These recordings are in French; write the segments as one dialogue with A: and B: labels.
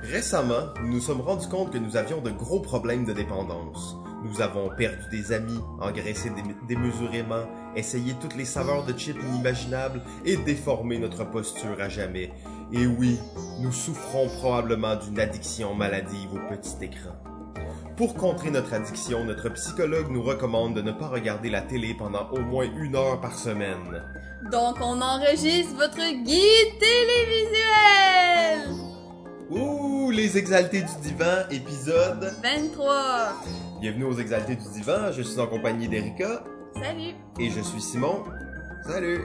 A: Récemment, nous nous sommes rendus compte que nous avions de gros problèmes de dépendance. Nous avons perdu des amis, engraissé démesurément, essayé toutes les saveurs de chips inimaginables et déformé notre posture à jamais. Et oui, nous souffrons probablement d'une addiction maladive au petit écran. Pour contrer notre addiction, notre psychologue nous recommande de ne pas regarder la télé pendant au moins 1 heure par semaine.
B: Donc on enregistre votre guide télévisuel!
A: Ouh, les exaltés du divan, épisode
B: 23!
A: Bienvenue aux exaltés du divan, je suis en compagnie d'Erika.
B: Salut!
A: Et je suis Simon. Salut!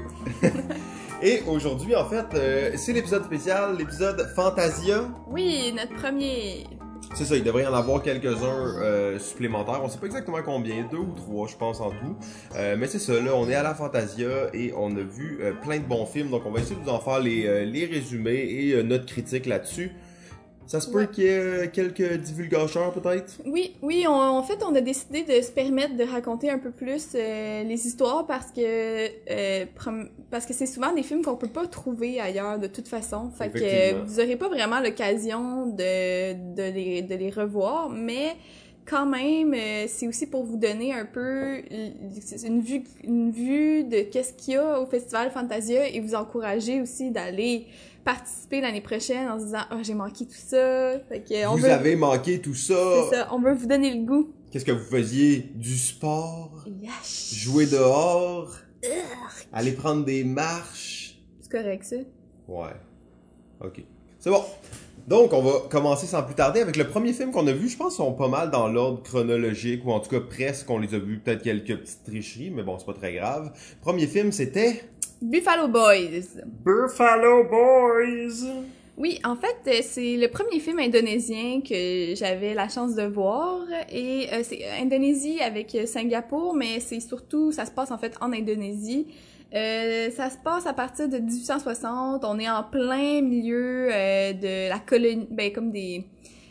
A: Et aujourd'hui, en fait, c'est l'épisode spécial, l'épisode Fantasia.
B: Oui, notre premier!
A: C'est ça, il devrait y en avoir quelques-uns supplémentaires. On sait pas exactement combien, 2 ou 3 je pense en tout. Mais c'est ça, là, on est à la Fantasia et on a vu plein de bons films. Donc on va essayer de vous en faire les résumés et notre critique là-dessus. Ça se peut qu'il y ait quelques divulgateurs peut-être?
B: Oui, en fait, on a décidé de se permettre de raconter un peu plus les histoires parce que c'est souvent des films qu'on peut pas trouver ailleurs de toute façon. Fait que vous aurez pas vraiment l'occasion de les revoir, mais quand même, c'est aussi pour vous donner un peu une vue de qu'est-ce qu'il y a au Festival Fantasia et vous encourager aussi d'aller participer l'année prochaine en se disant « Ah, j'ai manqué tout ça! »
A: Vous avez manqué tout ça!
B: C'est ça, on veut vous donner le goût.
A: Qu'est-ce que vous faisiez? Du sport?
B: Yes.
A: Jouer dehors? Aller prendre des marches?
B: C'est correct, ça?
A: Ouais. Ok. C'est bon. Donc, on va commencer sans plus tarder avec le premier film qu'on a vu. Je pense qu'ils sont pas mal dans l'ordre chronologique, ou en tout cas presque, on les a vus. Peut-être quelques petites tricheries, mais bon, c'est pas très grave. Premier film, c'était...
B: Buffalo Boys.
A: Buffalo Boys!
B: Oui, en fait, c'est le premier film indonésien que j'avais la chance de voir. Et c'est Indonésie avec Singapour, mais c'est surtout, ça se passe en fait en Indonésie. Ça se passe à partir de 1860. On est en plein milieu de la colonie, comme des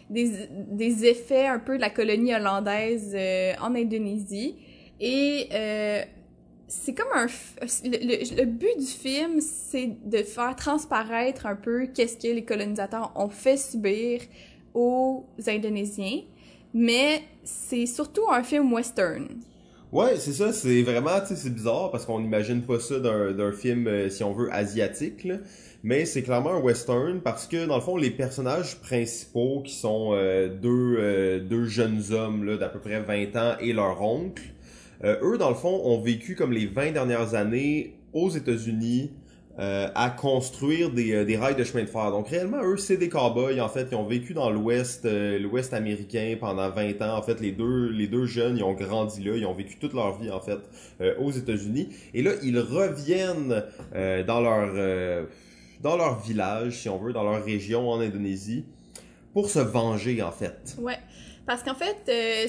B: effets un peu de la colonie hollandaise en Indonésie. Et c'est comme le but du film, c'est de faire transparaître un peu qu'est-ce que les colonisateurs ont fait subir aux Indonésiens, mais c'est surtout un film western.
A: Ouais, c'est ça, c'est vraiment, tu sais, c'est bizarre parce qu'on n'imagine pas ça d'un film, si on veut, asiatique, là. Mais c'est clairement un western parce que, dans le fond, les personnages principaux qui sont deux jeunes hommes là, d'à peu près 20 ans et leur oncle, eux, dans le fond, ont vécu comme les 20 dernières années aux États-Unis à construire des rails de chemin de fer. Donc réellement, eux, c'est des cowboys, en fait, qui ont vécu dans l'Ouest américain pendant 20 ans. En fait, les deux jeunes, ils ont grandi là, ils ont vécu toute leur vie, en fait, aux États-Unis. Et là, ils reviennent dans leur village, si on veut, dans leur région en Indonésie, pour se venger, en fait.
B: Ouais. Parce qu'en fait,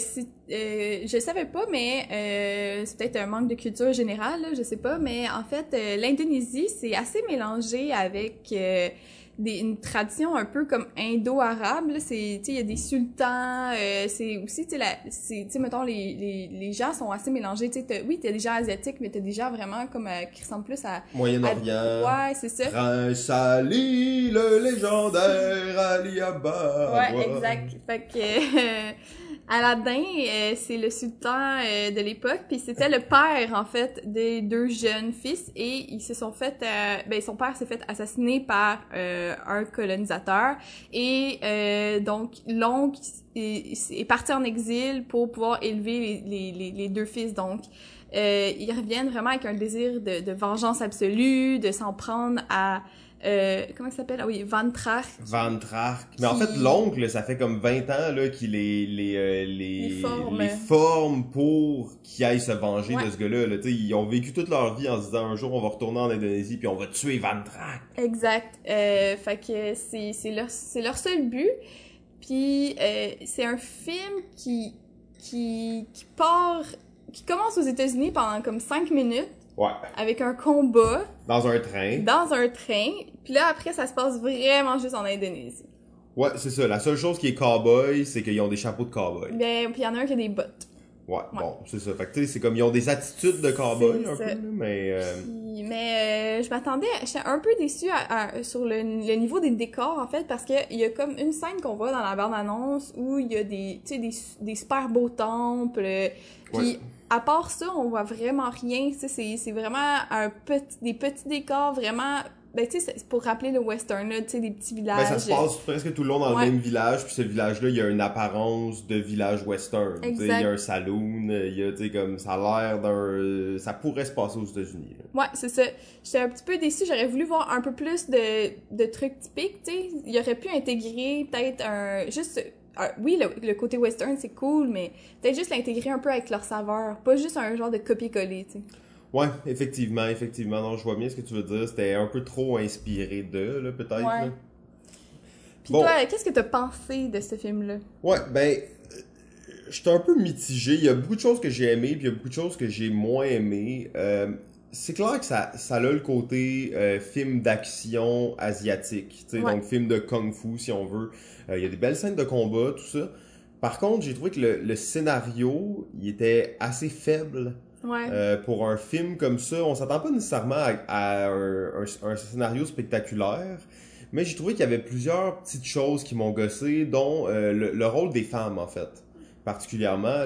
B: je savais pas, mais c'est peut-être un manque de culture générale, là, je sais pas, mais en fait, l'Indonésie, c'est assez mélangé avec une tradition un peu comme indo-arabe. C'est, tu sais, il y a des sultans, c'est aussi, tu sais, mettons, les gens sont assez mélangés. Tu sais, oui, t'as des gens asiatiques, mais t'as des gens vraiment comme qui ressemblent plus à
A: Moyen-Orient.
B: Ouais, c'est ça.
A: Prince Ali, le légendaire Ali Abba.
B: Ouais, exact. Fait que Aladdin, c'est le sultan de l'époque, puis c'était le père en fait des deux jeunes fils et ils se sont fait, son père s'est fait assassiner par un colonisateur et donc l'oncle est parti en exil pour pouvoir élever les deux fils. Donc ils reviennent vraiment avec un désir de vengeance absolue, de s'en prendre à comment ça s'appelle? Ah oui, Van Tracht.
A: Van Tracht. Mais en fait, l'oncle, ça fait comme 20 ans là, qu'il les forme pour qu'ils aillent se venger de ce gars-là. Là. Ils ont vécu toute leur vie en se disant un jour on va retourner en Indonésie puis on va tuer Van Tracht.
B: Exact. Fait que c'est leur seul but. Puis c'est un film qui commence aux États-Unis pendant comme 5 minutes.
A: Ouais.
B: Avec un combat.
A: Dans un train.
B: Puis là, après, ça se passe vraiment juste en Indonésie.
A: Ouais, c'est ça. La seule chose qui est cowboy, c'est qu'ils ont des chapeaux de cowboy.
B: Ben, puis il y en a un qui a des bottes.
A: Ouais, bon, c'est ça. Fait que tu sais, c'est comme ils ont des attitudes de cowboy un peu, là, mais...
B: Mais je m'attendais, j'étais un peu déçue sur le niveau des décors, en fait, parce que il y a comme une scène qu'on voit dans la bande-annonce où il y a des, tu sais, des super beaux temples, puis à part ça, on voit vraiment rien, tu sais, c'est vraiment des petits décors vraiment... Ben, tu sais, c'est pour rappeler le western, là, tu sais, des petits villages.
A: Ben, ça se passe presque tout le long dans le même village, puis ce village-là, il y a une apparence de village western. Tu sais, il y a un saloon, il y a, tu sais, comme, ça a l'air ça pourrait se passer aux États-Unis. Là.
B: Ouais, c'est ça. J'étais un petit peu déçue, j'aurais voulu voir un peu plus de trucs typiques, tu sais. Il aurait pu intégrer peut-être oui, le côté western, c'est cool, mais peut-être juste l'intégrer un peu avec leur saveur, pas juste un genre de copier-coller, tu sais.
A: Ouais, effectivement. Non, je vois bien ce que tu veux dire. C'était un peu trop inspiré là, peut-être.
B: Ouais.
A: Là.
B: Puis toi, qu'est-ce que t'as pensé de ce film-là?
A: Ouais, ben, j'étais un peu mitigé. Il y a beaucoup de choses que j'ai aimées, puis il y a beaucoup de choses que j'ai moins aimées. C'est clair que ça a le côté film d'action asiatique, tu sais, donc film de kung-fu, si on veut. Il y a des belles scènes de combat, tout ça. Par contre, j'ai trouvé que le scénario, il était assez faible. Pour un film comme ça, on s'attend pas nécessairement à un scénario spectaculaire, mais j'ai trouvé qu'il y avait plusieurs petites choses qui m'ont gossé, dont le rôle des femmes, en fait. Particulièrement,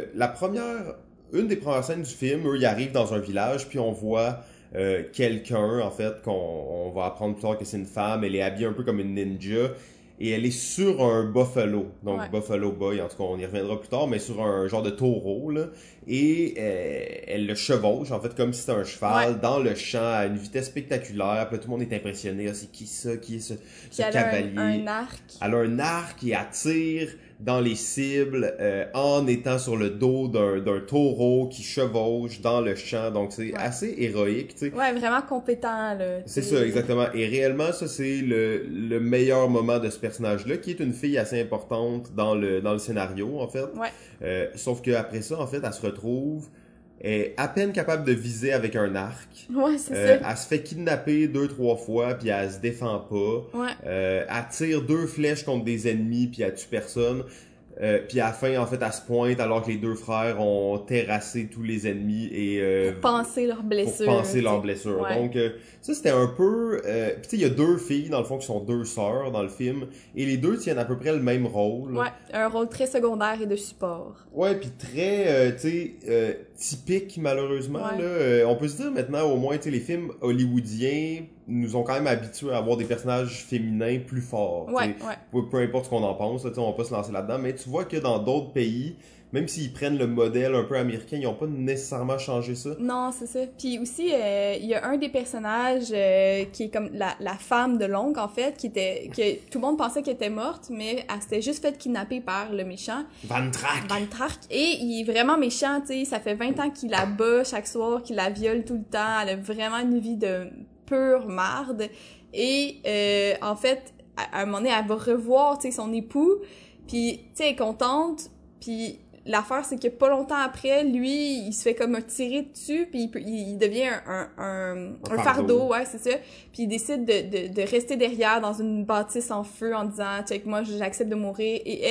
A: une des premières scènes du film, eux, ils arrivent dans un village, puis on voit quelqu'un, en fait, qu'on va apprendre plus tard que c'est une femme, elle est habillée un peu comme une ninja, et elle est sur un buffalo, donc Buffalo Boy, en tout cas on y reviendra plus tard, mais sur un genre de taureau, là, et elle le chevauche, en fait, comme si c'était un cheval, dans le champ, à une vitesse spectaculaire, puis là, tout le monde est impressionné, c'est qui ça, qui est ce cavalier?
B: Un arc.
A: Elle a un arc et elle tire dans les cibles en étant sur le dos d'un taureau qui chevauche dans le champ, donc c'est assez héroïque, tu sais.
B: Ouais, vraiment compétent, là.
A: C'est ça, exactement. Et réellement, ça, c'est le meilleur moment de ce personnage-là, qui est une fille assez importante dans le scénario, en fait. Sauf qu'après ça, en fait, elle se retrouve est à peine capable de viser avec un arc.
B: Ouais, c'est ça.
A: Elle se fait kidnapper 2-3 fois, puis elle se défend pas. Elle tire 2 flèches contre des ennemis, puis elle tue personne. Puis à la fin, en fait, elle se pointe alors que les 2 frères ont terrassé tous les ennemis et
B: pour panser leurs blessures.
A: Donc ça, c'était un peu... Puis tu sais, il y a 2 filles, dans le fond, qui sont 2 sœurs dans le film, et les 2 tiennent à peu près le même rôle.
B: Ouais, un rôle très secondaire et de support.
A: Ouais, puis très, tu sais, typique, malheureusement. Là. On peut se dire maintenant, au moins, tu sais, les films hollywoodiens nous ont quand même habitués à avoir des personnages féminins plus forts. Peu importe ce qu'on en pense, là, on va pas se lancer là-dedans, mais tu vois que dans d'autres pays, même s'ils prennent le modèle un peu américain, ils ont pas nécessairement changé ça.
B: Non, c'est ça. Puis aussi, il y a un des personnages qui est comme la femme de l'oncle, en fait, que tout le monde pensait qu'elle était morte, mais elle s'était juste fait kidnapper par le méchant.
A: Van Track.
B: Et il est vraiment méchant, tu sais. Ça fait 20 ans qu'il la bat chaque soir, qu'il la viole tout le temps. Elle a vraiment une vie de pure marde. Et en fait, à un moment donné, elle va revoir, tu sais, son époux. Puis, tu sais, elle est contente. Puis l'affaire, c'est que pas longtemps après, lui, il se fait comme tirer dessus, puis il devient un fardeau, ouais, c'est ça. Puis il décide de rester derrière dans une bâtisse en feu en disant « Check, moi, j'accepte de mourir. » Et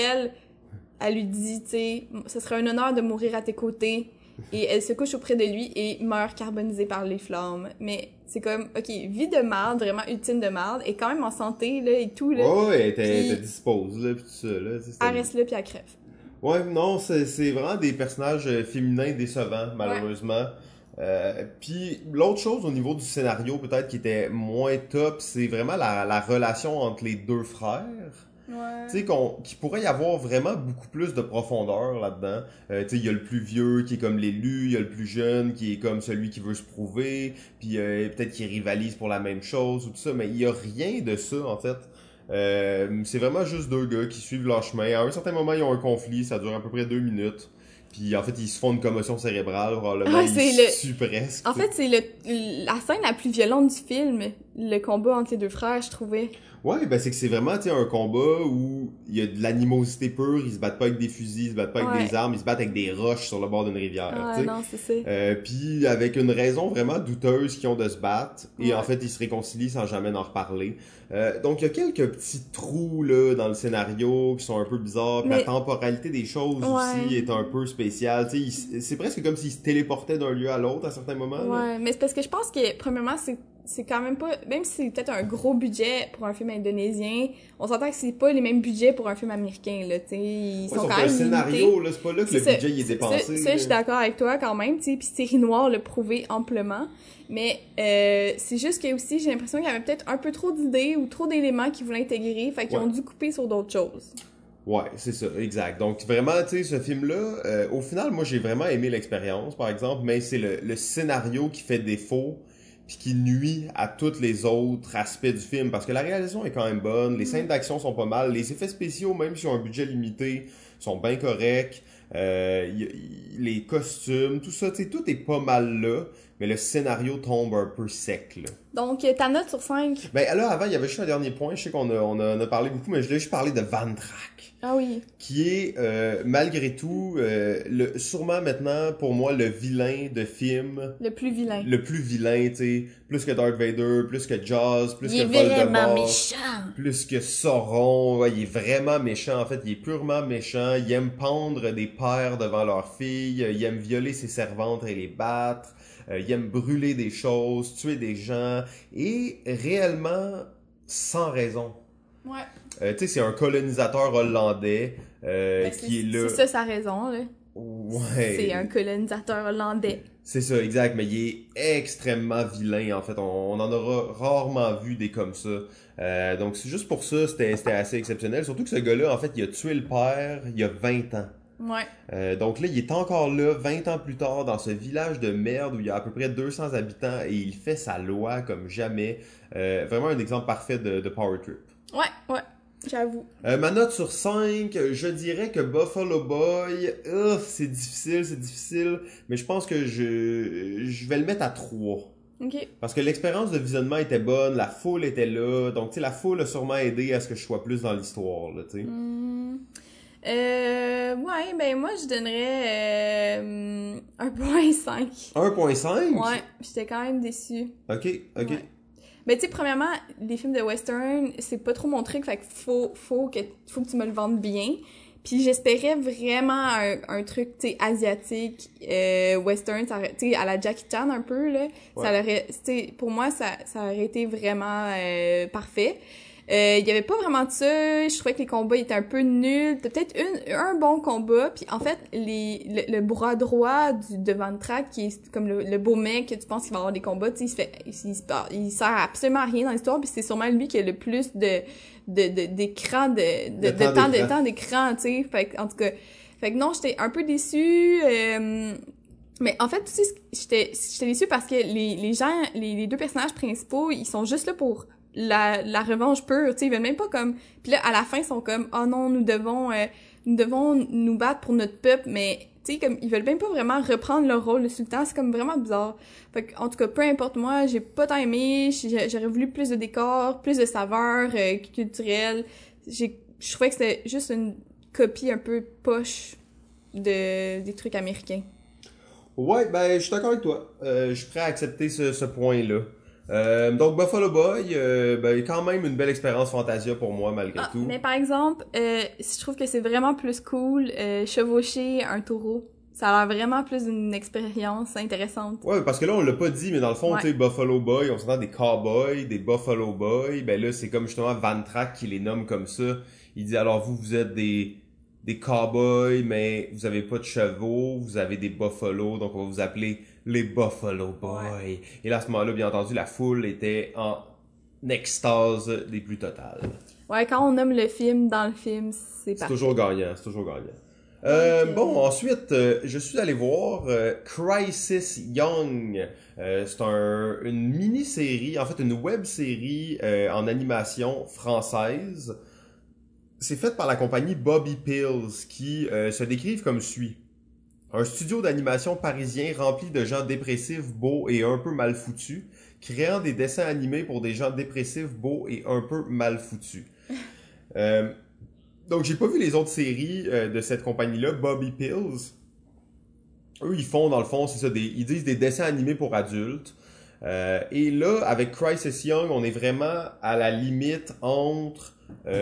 B: elle lui dit, tu sais, « Ce serait un honneur de mourir à tes côtés. » Et elle se couche auprès de lui et meurt carbonisée par les flammes. Mais c'est comme, ok, vie de marde, vraiment ultime de marde, et quand même en santé, là, et tout, là.
A: Ouais, elle était dispose, là, pis tout ça, là.
B: Elle reste là, puis elle crève.
A: Ouais, non, c'est vraiment des personnages féminins décevants, malheureusement. Puis l'autre chose au niveau du scénario, peut-être, qui était moins top, c'est vraiment la relation entre les 2 frères. Tu sais, qu'il pourrait y avoir vraiment beaucoup plus de profondeur là-dedans. Tu sais, il y a le plus vieux qui est comme l'élu, il y a le plus jeune qui est comme celui qui veut se prouver, puis peut-être qu'il rivalise pour la même chose ou tout ça, mais il y a rien de ça, en fait. C'est vraiment juste 2 gars qui suivent leur chemin. À un certain moment, ils ont un conflit, ça dure à peu près 2 minutes. Puis en fait, ils se font une commotion cérébrale, probablement. Ils se tuent presque.
B: En fait, c'est la scène la plus violente du film, le combat entre les 2 frères, je trouvais.
A: Ouais, ben c'est que c'est vraiment, tu sais, un combat où il y a de l'animosité pure, ils se battent pas avec des fusils, ils se battent pas avec des
B: Ouais.
A: armes, ils se battent avec des roches sur le bord d'une rivière,
B: Ah
A: tu sais.
B: non, c'est ça.
A: Puis avec une raison vraiment douteuse qu'ils ont de se battre, et en
B: Ouais.
A: fait ils se réconcilient sans jamais en reparler. Donc il y a quelques petits trous là dans le scénario qui sont un peu bizarres, puis la
B: Mais,
A: temporalité des choses aussi
B: ouais.
A: est un peu spéciale. Tu sais, c'est presque comme s'ils se téléportaient d'un lieu à l'autre à certains moments. Là.
B: Ouais, mais c'est parce que je pense que, premièrement, c'est quand même pas, même si c'est peut-être un gros budget pour un film indonésien, on s'entend que c'est pas les mêmes budgets pour un film américain, là, tu sais, ils
A: Ouais,
B: sont
A: sauf
B: quand
A: que le
B: même
A: scénario,
B: limités.
A: là, c'est pas là que
B: C'est
A: le
B: ça,
A: budget il est dépensé.
B: ça, je suis
A: Là.
B: d'accord avec toi quand même, tu sais, puis Série Noire l'a prouvé amplement, mais c'est juste que aussi, j'ai l'impression qu'il y avait peut-être un peu trop d'idées ou trop d'éléments qu'ils voulaient intégrer, fait qu'ils
A: Ouais.
B: ont dû couper sur d'autres choses.
A: Ouais, c'est ça, exact. Donc vraiment, tu sais, ce film-là, au final, moi j'ai vraiment aimé l'expérience, par exemple, mais c'est le scénario qui fait défaut, puis qui nuit à tous les autres aspects du film, parce que la réalisation est quand même bonne, les scènes d'action sont pas mal, les effets spéciaux, même s'ils ont un budget limité, sont bien corrects, les costumes, tout ça, tu sais, tout est pas mal là, mais le scénario tombe un peu sec, là.
B: Donc, ta note sur 5?
A: Ben là, avant, il y avait juste un dernier point, je sais qu'on a parlé beaucoup, mais je voulais juste parler de Van Track
B: Ah oui.
A: qui est malgré tout sûrement maintenant pour moi le vilain de film
B: Le plus vilain.
A: le plus vilain, tu sais, plus que Darth Vader, plus que Jaws, plus
B: Il
A: que
B: est vraiment
A: Voldemort,
B: méchant.
A: plus que Sauron, ouais, il est vraiment méchant en fait, il est purement méchant, il aime pendre des pères devant leurs filles, il aime violer ses servantes et les battre, il aime brûler des choses, tuer des gens et réellement sans raison.
B: Ouais.
A: Tu sais, c'est un colonisateur hollandais
B: Ben,
A: qui est là.
B: c'est ça sa raison, là.
A: Ouais.
B: C'est un colonisateur hollandais.
A: C'est ça, exact, mais il est extrêmement vilain, en fait. On en aura rarement vu des comme ça. Donc, c'est juste pour ça, c'était assez exceptionnel. Surtout que ce gars-là, en fait, il a tué le père il y a 20 ans.
B: Ouais.
A: Donc là, il est encore là, 20 ans plus tard, dans ce village de merde où il y a à peu près 200 habitants et il fait sa loi comme jamais. Vraiment un exemple parfait de Power Trip.
B: Ouais, j'avoue.
A: Ma note sur 5, je dirais que Buffalo Boy, c'est difficile, mais je pense que je vais le mettre à 3.
B: Ok.
A: Parce que l'expérience de visionnement était bonne, la foule était là, donc tu sais, la foule a sûrement aidé à ce que je sois plus dans l'histoire, là, tu sais.
B: Ouais, ben moi je donnerais 1.5.
A: 1.5?
B: Ouais, j'étais quand même déçue.
A: Ok.
B: Ouais. Ben tu sais, premièrement, les films de western, c'est pas trop mon truc, fait que faut que tu me le vendes bien. Puis j'espérais vraiment un truc, tu sais, asiatique, western, tu sais, à la Jackie Chan un peu, là.
A: Ouais.
B: Ça aurait, tu sais, pour moi, ça aurait été vraiment parfait. Il y avait pas vraiment de ça, je trouvais que les combats étaient un peu nuls. T'as peut-être un bon combat, puis en fait, le bras droit de Van Track, qui est comme le beau mec que tu penses qu'il va avoir des combats, tu sais, il sert absolument à rien dans l'histoire, puis c'est sûrement lui qui a le plus d'écran, de temps d'écran, tu sais. Fait que, en tout cas, fait que non, j'étais un peu déçue, mais en fait, tu sais, j'étais déçue parce que les gens, les deux personnages principaux, ils sont juste là pour la revanche pure, tu sais, ils veulent même pas comme, puis là à la fin ils sont comme oh non, nous devons nous battre pour notre peuple, mais tu sais, comme ils veulent même pas vraiment reprendre leur rôle de sultan, c'est comme vraiment bizarre. Fait que, en tout cas, peu importe moi, j'ai pas tant aimé, j'aurais voulu plus de décors, plus de saveurs culturelles. Je trouvais que c'était juste une copie un peu poche des trucs américains.
A: Ouais, ben, je suis d'accord avec toi. Je suis prêt à accepter ce point-là. Donc Buffalo Boy, ben, quand même une belle expérience Fantasia pour moi malgré tout.
B: Mais par exemple, je trouve que c'est vraiment plus cool chevaucher un taureau. Ça a l'air vraiment plus d'une expérience intéressante.
A: Ouais, parce que là on l'a pas dit, mais dans le fond,
B: Ouais.
A: tu sais, Buffalo Boy, on s'entend des cowboys, des Buffalo Boys, ben là c'est comme justement Van Track qui les nomme comme ça. Il dit alors vous êtes des cowboys, mais vous avez pas de chevaux, vous avez des buffalo, donc on va vous appeler les Buffalo Boys.
B: Ouais.
A: Et là, à ce moment-là, bien entendu, la foule était en extase des plus totales.
B: Ouais, quand on nomme le film dans le film, c'est
A: C'est
B: parfait.
A: toujours gagnant, c'est toujours gagnant.
B: Donc,
A: Bon, ensuite, je suis allé voir Crisis Young. C'est une mini-série, en fait une web-série en animation française. C'est fait par la compagnie Bobby Pills, qui se décrivent comme suit. Un studio d'animation parisien rempli de gens dépressifs, beaux et un peu mal foutus, créant des dessins animés pour des gens dépressifs, beaux et un peu mal foutus. Euh, donc, j'ai pas vu les autres séries de cette compagnie-là, Bobby Pills. Eux, ils font, dans le fond, c'est ça, ils disent des dessins animés pour adultes. Et là, avec Crisis Young, on est vraiment à la limite entre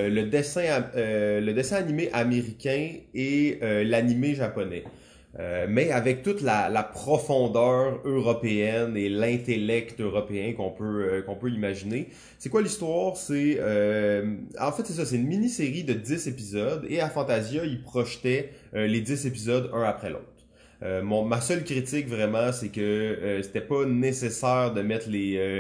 A: le dessin animé américain et l'animé japonais. Mais avec toute la profondeur européenne et l'intellect européen qu'on peut imaginer. C'est quoi l'histoire? En fait, c'est ça, c'est une mini-série de 10 épisodes et à Fantasia, ils projetaient les 10 épisodes un après l'autre. Ma seule critique vraiment, c'est que c'était pas nécessaire de mettre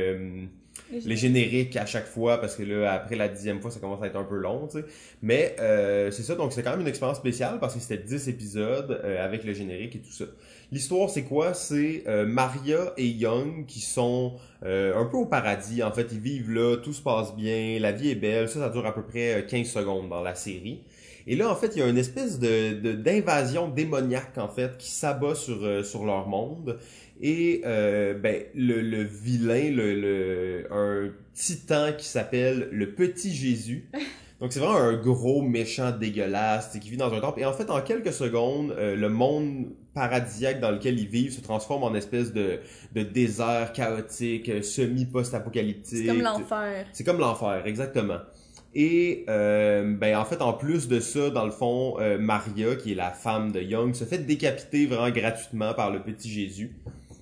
A: les génériques à chaque fois parce que là, après la 10e fois, ça commence à être un peu long, tu sais. Mais c'est ça, donc c'est quand même une expérience spéciale parce que c'était 10 épisodes avec le générique et tout ça. L'histoire, c'est quoi? C'est Maria et Young qui sont un peu au paradis. En fait, ils vivent là, tout se passe bien, la vie est belle. Ça dure à peu près 15 secondes dans la série. Et là, en fait, il y a une espèce d'invasion démoniaque, en fait, qui s'abat sur leur monde. Et le vilain, un titan qui s'appelle le Petit Jésus. Donc c'est vraiment un gros méchant dégueulasse qui vit dans un temple. Et en fait, en quelques secondes, le monde paradisiaque dans lequel ils vivent se transforme en espèce de désert chaotique, semi-post-apocalyptique.
B: C'est comme l'enfer.
A: C'est comme l'enfer, exactement. Et en fait, en plus de ça, dans le fond, Maria, qui est la femme de Young, se fait décapiter vraiment gratuitement par le Petit Jésus.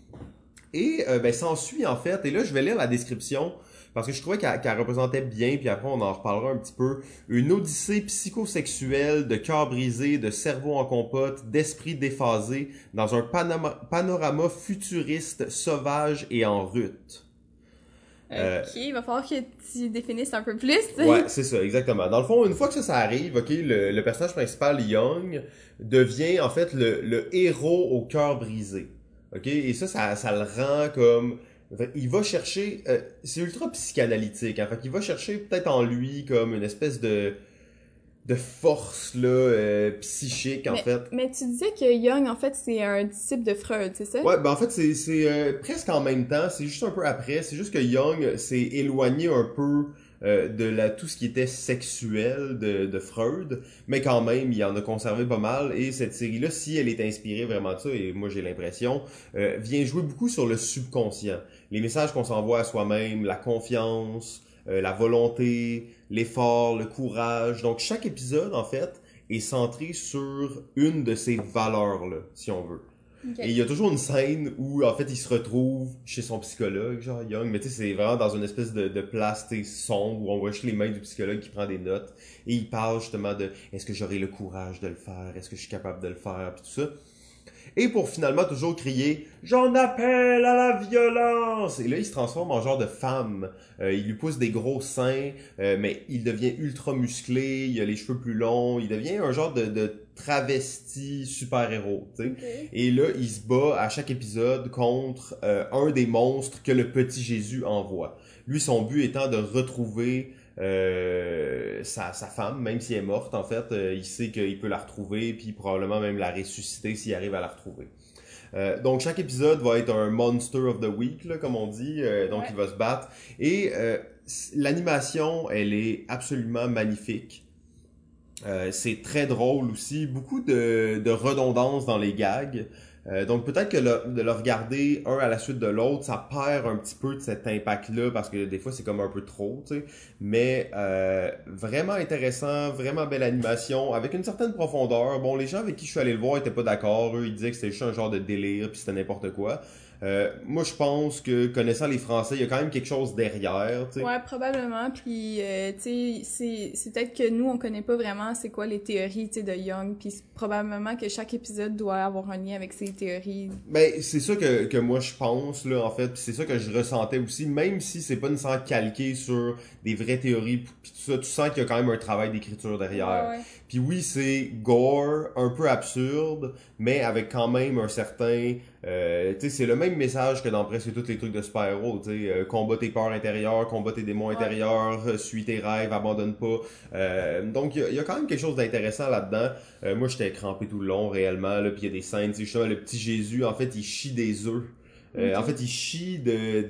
A: Et s'ensuit en fait, et là je vais lire la description parce que je trouvais qu'elle représentait bien, puis après on en reparlera un petit peu, une odyssée psychosexuelle de cœur brisé, de cerveau en compote, d'esprit déphasé, dans un panorama futuriste, sauvage et en rut.
B: Ok, il va falloir que tu définisses un peu plus.
A: Ouais, c'est ça, exactement. Dans le fond, une fois que ça arrive, ok, le personnage principal, Young, devient en fait le héros au cœur brisé. Ok, et ça le rend comme... Il va chercher... c'est ultra psychanalytique, en fait. Il va chercher peut-être en lui comme une espèce de force là psychique, en fait.
B: Mais tu disais que Jung, en fait, c'est un disciple de Freud, c'est ça?
A: Ouais, en fait, c'est presque en même temps. C'est juste un peu après. C'est juste que Jung s'est éloigné un peu tout ce qui était sexuel de Freud, mais quand même, il en a conservé pas mal. Et cette série-là, si elle est inspirée vraiment de ça, et moi j'ai l'impression, vient jouer beaucoup sur le subconscient. Les messages qu'on s'envoie à soi-même, la confiance, la volonté, l'effort, le courage. Donc chaque épisode, en fait, est centré sur une de ces valeurs-là, si on veut.
B: Okay.
A: Et il y a toujours une scène où, en fait, il se retrouve chez son psychologue, genre Young, mais tu sais, c'est vraiment dans une espèce de place sombre où on voit juste les mains du psychologue qui prend des notes et il parle justement de est-ce que j'aurai le courage de le faire, est-ce que je suis capable de le faire, puis tout ça. Et pour finalement toujours crier « J'en appelle à la violence !» Et là, il se transforme en genre de femme. Il lui pousse des gros seins, mais il devient ultra musclé, il a les cheveux plus longs, il devient un genre de travesti super-héros, tu sais.
B: Okay.
A: Et là, il se bat à chaque épisode contre un des monstres que le Petit Jésus envoie. Lui, son but étant de retrouver sa femme, même si elle est morte, en fait, il sait qu'il peut la retrouver, puis probablement même la ressusciter s'il arrive à la retrouver. Donc chaque épisode va être un Monster of the Week, là, comme on dit, donc il va se battre. Et l'animation, elle est absolument magnifique. C'est très drôle aussi, beaucoup de redondance dans les gags. Donc peut-être que de le regarder un à la suite de l'autre, ça perd un petit peu de cet impact-là parce que des fois c'est comme un peu trop, tu sais. Mais vraiment intéressant, vraiment belle animation, avec une certaine profondeur. Bon, les gens avec qui je suis allé le voir étaient pas d'accord, eux ils disaient que c'était juste un genre de délire puis c'était n'importe quoi. Moi je pense que connaissant les Français, il y a quand même quelque chose derrière, tu sais.
B: Ouais, probablement. Puis, tu sais, c'est peut-être que nous, on connaît pas vraiment c'est quoi les théories, tu sais, de Jung. Puis probablement que chaque épisode doit avoir un lien avec ses théories.
A: Ben, c'est ça que moi je pense, là, en fait. Puis c'est ça que je ressentais aussi, même si c'est pas nécessairement calqué sur des vraies théories, puis tout ça, tu sens qu'il y a quand même un travail d'écriture derrière.
B: Ouais.
A: Puis oui, c'est gore, un peu absurde, mais avec quand même un certain... tu sais, c'est le même message que dans presque tous les trucs de super-héros, tu sais, combat tes peurs intérieures, combat tes démons intérieurs, suis tes rêves, abandonne pas. Donc, il y a quand même quelque chose d'intéressant là-dedans. Moi, j'étais crampé tout le long, réellement, là, puis il y a des scènes, tu sais, justement, le petit Jésus, en fait, il chie des œufs. En fait, il chie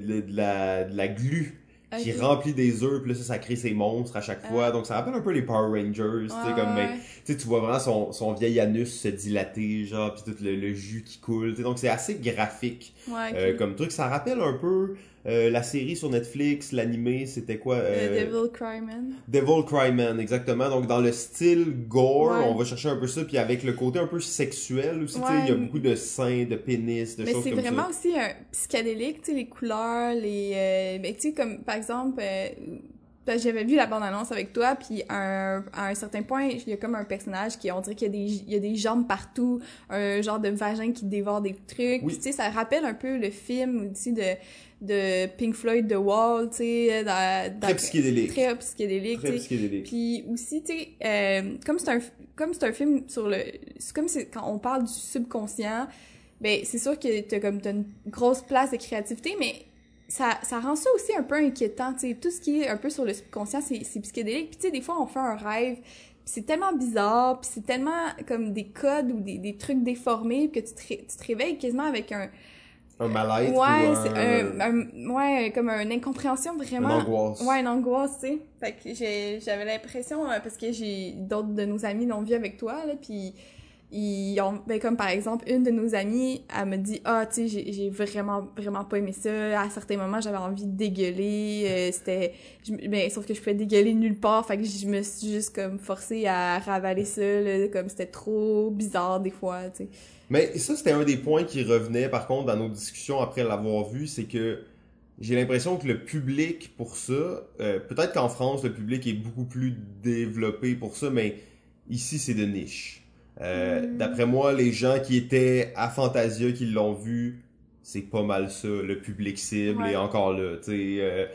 A: de la glu qui
B: Ok.
A: remplit des œufs, puis là, ça crée ses monstres à chaque fois.
B: Ah.
A: Donc, ça rappelle un peu les Power Rangers, tu sais, comme, mais,
B: Ouais.
A: tu sais, tu vois vraiment son vieil anus se dilater, genre, puis tout le jus qui coule, tu sais. Donc, c'est assez graphique
B: Ouais, ok.
A: comme truc. Ça rappelle un peu la série sur Netflix, l'animé, c'était quoi?
B: Devil Cryman.
A: Devil Cryman, exactement. Donc, dans le style gore,
B: Ouais.
A: on va chercher un peu ça, puis avec le côté un peu sexuel aussi, tu sais, il y a
B: Ouais.
A: beaucoup de seins, de pénis, de
B: Mais
A: choses
B: c'est
A: comme
B: vraiment
A: ça.
B: aussi un psychédélique, tu sais, les couleurs, ben, tu sais, comme, par exemple, ben, j'avais vu la bande-annonce avec toi, puis à un certain point, il y a comme un personnage qui, on dirait il y a des jambes partout, un genre de vagin qui dévore des trucs, puis
A: Oui,
B: tu sais, ça rappelle un peu le film aussi de Pink Floyd, The Wall, tu sais,
A: très psychédélique.
B: très psychédélique,
A: Très
B: tu sais.
A: psychédélique.
B: Puis aussi, tu sais, comme c'est un film sur c'est comme quand on parle du subconscient, ben c'est sûr que t'as une grosse place de créativité, mais ça rend ça aussi un peu inquiétant, tu sais, tout ce qui est un peu sur le subconscient, c'est psychédélique, puis tu sais, des fois on fait un rêve, puis c'est tellement bizarre, puis c'est tellement comme des codes ou des trucs déformés, que tu te réveilles quasiment avec
A: Un mal-être ou
B: ouais, c'est ouais, comme une incompréhension
A: une
B: vraiment,
A: angoisse.
B: ouais, une angoisse, tu sais, fait que j'avais l'impression, parce que j'ai d'autres de nos amis l'ont vu avec toi, là, puis ils ont, ben comme par exemple, une de nos amies, elle me dit, ah, tu sais, j'ai vraiment pas aimé ça. À certains moments, j'avais envie de dégueuler. Ben, sauf que je pouvais dégueuler nulle part. Fait que je me suis juste comme forcée à ravaler ça, là, comme c'était trop bizarre des fois, tu sais.
A: Mais ça, c'était un des points qui revenait, par contre, dans nos discussions après l'avoir vu, c'est que j'ai l'impression que le public pour ça, peut-être qu'en France, le public est beaucoup plus développé pour ça, mais ici, c'est de niche.
B: Hmm.
A: D'après moi, les gens qui étaient à Fantasia, qui l'ont vu, c'est pas mal ça, le public cible, et
B: Ouais.
A: encore là, tu sais.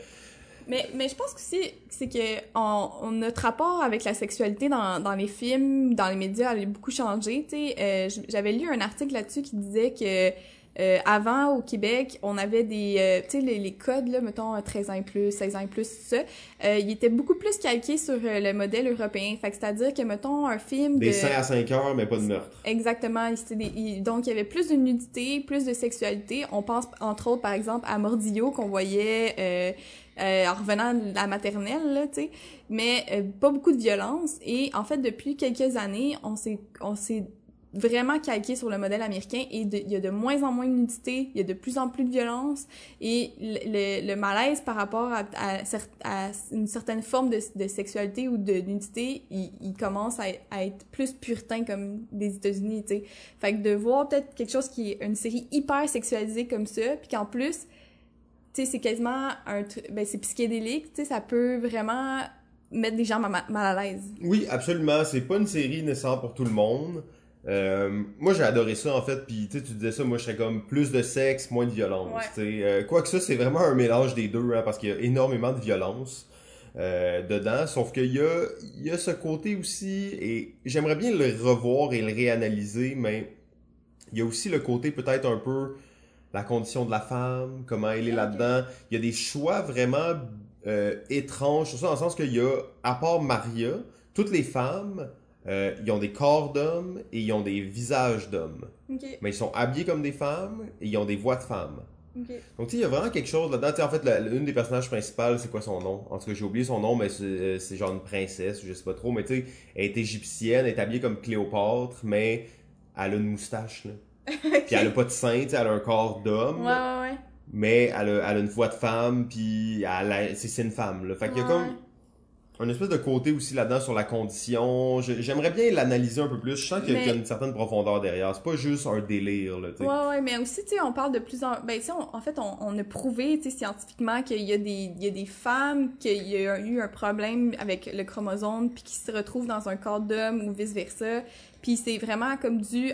B: Mais je pense aussi c'est que notre rapport avec la sexualité dans les films, dans les médias, elle a beaucoup changé. Tu sais, j'avais lu un article là-dessus qui disait que avant au Québec, on avait des tu sais les codes là, mettons 13 ans et plus, 16 ans et plus, tout ça, ils étaient beaucoup plus calqués sur le modèle européen. Fait que c'est-à-dire que mettons un film
A: Des
B: de
A: 5 à 5 heures, mais pas de meurtre.
B: exactement, donc il y avait plus de nudité, plus de sexualité. On pense entre autres par exemple à Mordillo qu'on voyait en revenant de la maternelle là, tu sais, mais pas beaucoup de violence. Et en fait depuis quelques années, on s'est vraiment calqué sur le modèle américain et il y a de moins en moins de nudité, il y a de plus en plus de violence et le malaise par rapport à une certaine forme de sexualité ou de nudité, il commence à être plus puritain comme des États-Unis, tu sais. Fait que de voir peut-être quelque chose qui est une série hyper sexualisée comme ça, puis qu'en plus, tu sais, c'est quasiment ben c'est psychédélique, tu sais, ça peut vraiment mettre des gens mal à l'aise.
A: Oui, absolument. C'est pas une série nécessaire pour tout le monde. Moi, j'ai adoré ça, en fait. Puis, tu sais, tu disais ça, moi, je serais comme plus de sexe, moins de violence.
B: Ouais.
A: Tu sais, quoique ça, c'est vraiment un mélange des deux, hein, parce qu'il y a énormément de violence dedans. Sauf il y a ce côté aussi, et j'aimerais bien le revoir et le réanalyser, mais il y a aussi le côté peut-être un peu la condition de la femme, comment elle est
B: Ok.
A: là-dedans. Il y a des choix vraiment étranges, sur ça, dans le sens qu'il y a, à part Maria, toutes les femmes, ils ont des corps d'hommes et ils ont des visages d'hommes.
B: Ok.
A: Mais ils sont habillés comme des femmes et ils ont des voix de femmes.
B: Ok.
A: Donc, tu sais, il y a vraiment quelque chose là-dedans. Tu sais, en fait, une des personnages principales, c'est quoi son nom? En tout cas, j'ai oublié son nom, mais c'est genre une princesse, je sais pas trop. Mais tu sais, elle est égyptienne, elle est habillée comme Cléopâtre, mais elle a une moustache, là. Puis elle a
B: Ok.
A: pas de sein, tu sais, elle a un corps
B: Ouais,
A: d'homme,
B: ouais,
A: mais elle a une voix de femme, puis c'est une femme, là. Fait
B: ouais.
A: qu'il y a comme
B: Ouais.
A: un espèce de côté aussi là-dedans sur la condition. J'aimerais bien l'analyser un peu plus. Je sens qu'il y a
B: Mais
A: une certaine profondeur derrière. C'est pas juste un délire, là, tu sais.
B: ouais, mais aussi, tu sais, on parle de plus en... Ben, tu sais, en fait, on a prouvé, tu sais, scientifiquement il y a des femmes, qu'il y a eu un problème avec le chromosome, puis qui se retrouvent dans un corps d'homme ou vice-versa. Puis c'est vraiment comme dû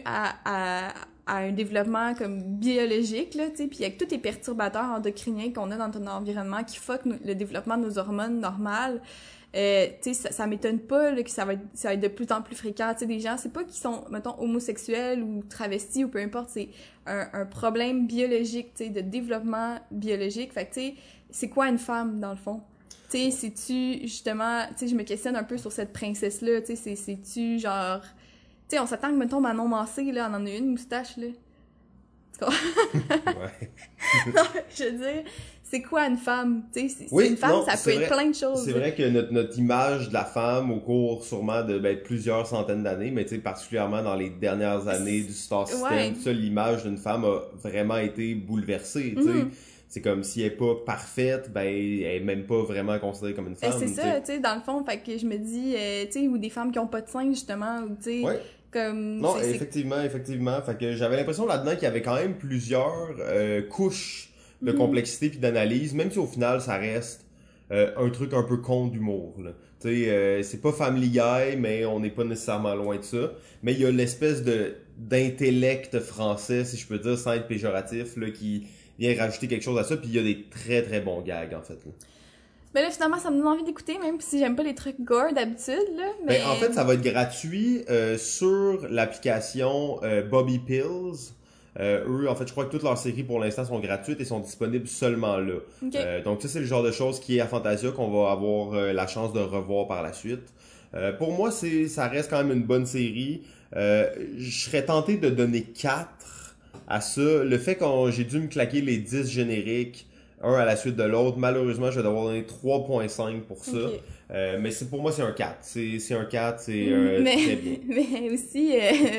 B: à un développement comme biologique, là, tu sais, puis avec tous les perturbateurs endocriniens qu'on a dans notre environnement qui fuck le développement de nos hormones normales. Tu sais, ça m'étonne pas là, que ça va être de plus en plus fréquent. Tu sais, des gens, c'est pas qu'ils sont, mettons, homosexuels ou travestis ou peu importe, c'est un problème biologique, tu sais, de développement biologique. Fait que, tu sais, c'est quoi une femme, dans le fond? Tu sais, c'est-tu, justement, tu sais, je me questionne un peu sur cette princesse-là, tu sais, c'est-tu, genre... Tu sais, on s'attend que, mettons, Manon Massé, là, on en a une moustache, là.
A: Ouais.
B: Non, je veux dire, c'est quoi une femme? Tu sais,
A: Oui,
B: une femme,
A: non,
B: ça
A: c'est
B: peut être
A: vrai.
B: plein de choses.
A: C'est vrai que notre image de la femme au cours sûrement de plusieurs centaines d'années, mais tu sais, particulièrement dans les dernières années du star system,
B: Ouais.
A: tout ça, l'image d'une femme a vraiment été bouleversée, tu sais.
B: Mhm.
A: C'est comme si elle est pas parfaite, ben elle est même pas vraiment considérée comme une femme,
B: C'est
A: tu
B: ça,
A: sais.
B: tu sais, dans le fond, fait que je me dis, tu sais, ou des femmes qui ont pas de seins, justement, ou tu sais,
A: Ouais.
B: comme,
A: Non, effectivement. Fait que j'avais l'impression là-dedans qu'il y avait quand même plusieurs couches de
B: Mhm.
A: complexité puis d'analyse, même si au final ça reste un truc un peu con d'humour, là. Tu sais, c'est pas Family Guy, mais on n'est pas nécessairement loin de ça. Mais il y a l'espèce de d'intellect français, si je peux dire, sans être péjoratif, là, qui vient rajouter quelque chose à ça. Puis il y a des très très bons gags en fait, là.
B: Mais là, finalement, ça me donne envie d'écouter, même si j'aime pas les trucs gore d'habitude, là,
A: Ben, en
B: mais...
A: fait, ça va être gratuit sur l'application Bobby Pills. Eux, en fait, je crois que toutes leurs séries pour l'instant sont gratuites et sont disponibles seulement là.
B: Ok.
A: Donc ça, c'est le genre de choses qui est à Fantasia qu'on va avoir la chance de revoir par la suite. Pour moi, ça reste quand même une bonne série. Je serais tenté de donner 4 à ça. Le fait que j'ai dû me claquer les 10 génériques, un à la suite de l'autre, malheureusement, je vais devoir donner 3,5 pour ça.
B: Ok.
A: Mais pour moi, c'est un 4. C'est un 4, c'est
B: Mais,
A: très bien.
B: mais aussi,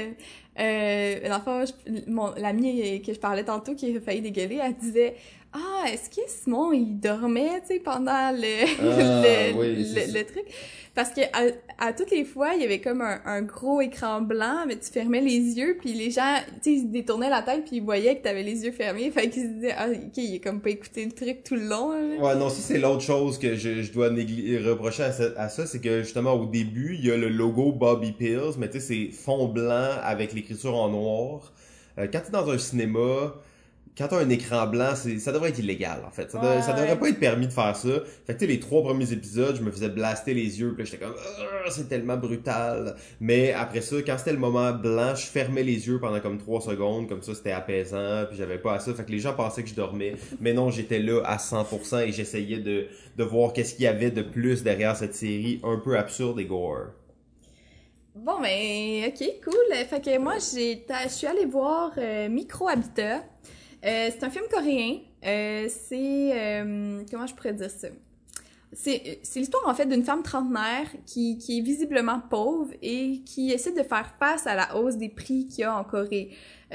B: dans le fond, l'amie que je parlais tantôt, qui a failli dégueuler, elle disait, ah, est-ce que Simon, il dormait, tu sais, pendant
A: Ah, oui, c'est ça.
B: le truc? Parce que à toutes les fois, il y avait comme un gros écran blanc, mais tu fermais les yeux, puis les gens, tu sais, ils se détournaient la tête, puis ils voyaient que t'avais les yeux fermés, fait qu'ils se disaient, ah, ok, il a comme pas écouté le truc tout le long, là.
A: Ouais, non, ça c'est l'autre chose que je dois reprocher à ça, c'est que justement au début, il y a le logo Bobby Pills, mais tu sais, c'est fond blanc avec l'écriture en noir. Quand t'es dans un cinéma, quand t'as un écran blanc, ça devrait être illégal, en fait. Ça devrait
B: Ouais.
A: pas être permis de faire ça. Fait que, tu sais, les 3 premiers épisodes, je me faisais blaster les yeux, puis là, j'étais comme, ah, c'est tellement brutal. Mais après ça, quand c'était le moment blanc, je fermais les yeux pendant comme 3 secondes, comme ça, c'était apaisant, puis j'avais pas à ça. Fait que les gens pensaient que je dormais. Mais non, j'étais là à 100% et j'essayais de voir qu'est-ce qu'il y avait de plus derrière cette série un peu absurde et gore.
B: Bon, ben, ok, cool. Fait que moi, je suis allée voir Micro Habitat. C'est un film coréen. Comment je pourrais dire ça? C'est l'histoire, en fait, d'une femme trentenaire qui est visiblement pauvre et qui essaie de faire face à la hausse des prix qu'il y a en Corée.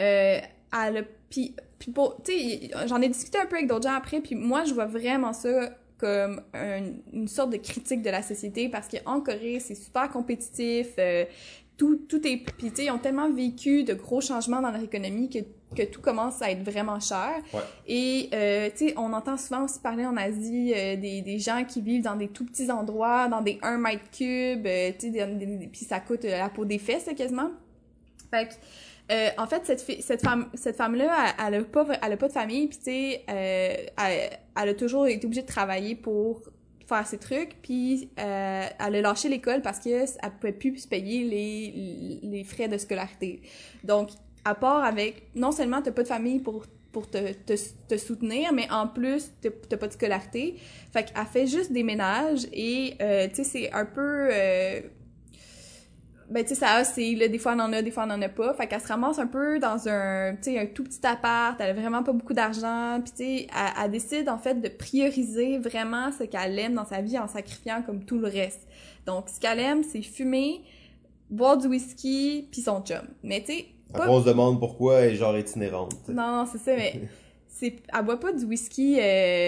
B: Puis tu sais, j'en ai discuté un peu avec d'autres gens après, puis moi, je vois vraiment ça comme une sorte de critique de la société parce qu'en Corée, c'est super compétitif, tout est... Puis tu sais, ils ont tellement vécu de gros changements dans leur économie que tout commence à être vraiment cher.
A: Ouais.
B: Et tu sais, on entend souvent aussi parler en Asie des gens qui vivent dans des tout petits endroits, dans des 1 mètre cube, tu sais, puis ça coûte la peau des fesses, là, quasiment. Fait que en fait, cette femme-là, elle a pas de famille, puis tu sais, elle a toujours été obligée de travailler pour faire ses trucs, puis elle a lâché l'école parce que elle pouvait plus se payer les frais de scolarité. Donc, à part avec, non seulement t'as pas de famille pour te soutenir, mais en plus, t'as pas de scolarité. Fait qu'elle fait juste des ménages et, tu sais, c'est un peu... ben tu sais ça oscille là, des fois elle en a, des fois elle en a pas, fait qu'elle se ramasse un peu dans un tu sais un tout petit appart, elle a vraiment pas beaucoup d'argent, puis tu sais elle décide en fait de prioriser vraiment ce qu'elle aime dans sa vie en sacrifiant comme tout le reste. Donc ce qu'elle aime c'est fumer, boire du whisky puis son chum. Mais tu sais
A: Après, on se demande pourquoi elle est genre itinérante, tu sais.
B: non, c'est ça, mais elle boit pas du whisky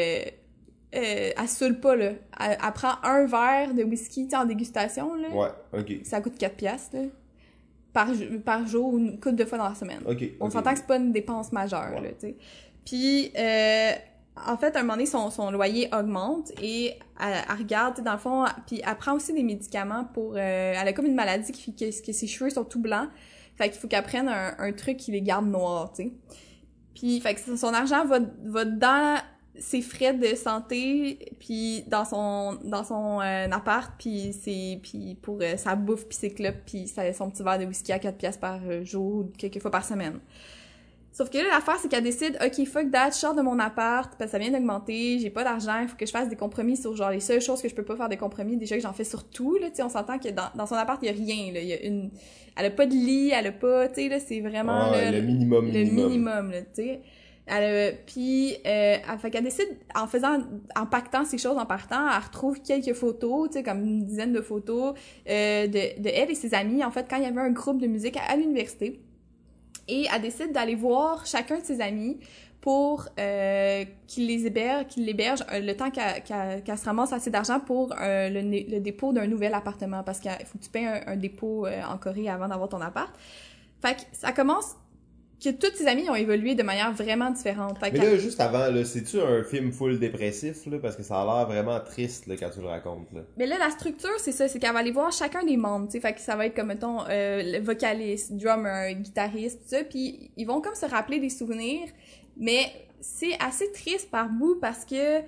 B: elle saoule pas, là. Elle prend un verre de whisky, tu sais, en dégustation, là.
A: Ouais, ok.
B: Ça coûte 4 piastres, là. Par jour, ou une couple de fois dans la semaine.
A: Ok.
B: On s'entend que c'est pas une dépense majeure,
A: Ouais.
B: là, tu sais. Puis, en fait, à un moment donné, son loyer augmente et elle regarde, tu sais, dans le fond, puis elle prend aussi des médicaments pour... elle a comme une maladie qui fait que ses cheveux sont tout blancs. Fait qu'il faut qu'elle prenne un truc qui les garde noirs, tu sais. Puis, fait que son argent va dans ses frais de santé, puis dans son appart, puis pour sa bouffe, puis ses clopes, puis son petit verre de whisky à 4 piastres par jour, ou quelques fois par semaine. Sauf que là, l'affaire, c'est qu'elle décide, OK, fuck that, je sors de mon appart, parce que ça vient d'augmenter, j'ai pas d'argent, il faut que je fasse des compromis sur genre les seules choses que je peux pas faire des compromis, déjà que j'en fais sur tout, là, tu sais, on s'entend que dans son appart, il y a rien, là, elle a pas de lit, elle a pas, tu sais, là, c'est vraiment
A: le minimum,
B: là, tu sais. Puis, fait qu'elle décide, en pactant ces choses en partant, elle retrouve quelques photos, tu sais, comme une dizaine de photos, de elle et ses amis, en fait, quand il y avait un groupe de musique à l'université. Et elle décide d'aller voir chacun de ses amis pour qu'il l'héberge le temps qu'elle se ramasse assez d'argent pour le dépôt d'un nouvel appartement, parce qu'il faut que tu payes un dépôt en Corée avant d'avoir ton appart. Fait que ça commence que tous ses amis ont évolué de manière vraiment différente.
A: Mais là, juste avant, là, c'est-tu un film full dépressif, là? Parce que ça a l'air vraiment triste, là, quand tu le racontes, là.
B: Mais là, la structure, c'est ça, c'est qu'elle va aller voir chacun des membres, tu sais, fait que ça va être comme, mettons, le vocaliste, drummer, guitariste, tout ça, puis ils vont comme se rappeler des souvenirs, mais c'est assez triste par bout parce que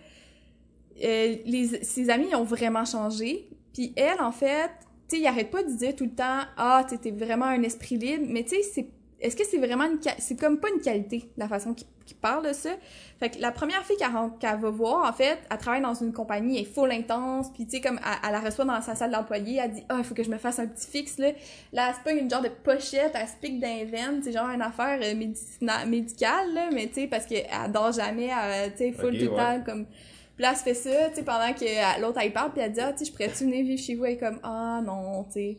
B: ses amis ont vraiment changé, puis elle, en fait, tu sais, il arrête pas de dire tout le temps « Ah, t'es vraiment un esprit libre », mais tu sais, est-ce que c'est vraiment c'est comme pas une qualité, la façon qu'il parle de ça. Fait que la première fille qu'elle va voir, en fait, elle travaille dans une compagnie, elle est full intense, puis tu sais, comme elle la reçoit dans sa salle d'employé, elle dit « Ah, il faut que je me fasse un petit fixe, là. » Là, elle se pogne une genre de pochette, elle se pique d'un veine, c'est genre une affaire médicale, là, mais tu sais, parce qu'elle dort jamais, tu sais, full tout le temps, comme... Puis là, elle se fait ça, tu sais, pendant que l'autre, elle parle, puis elle dit « Ah, tu sais, je pourrais-tu venir vivre chez vous? » Elle est comme « Ah, non, tu sais. »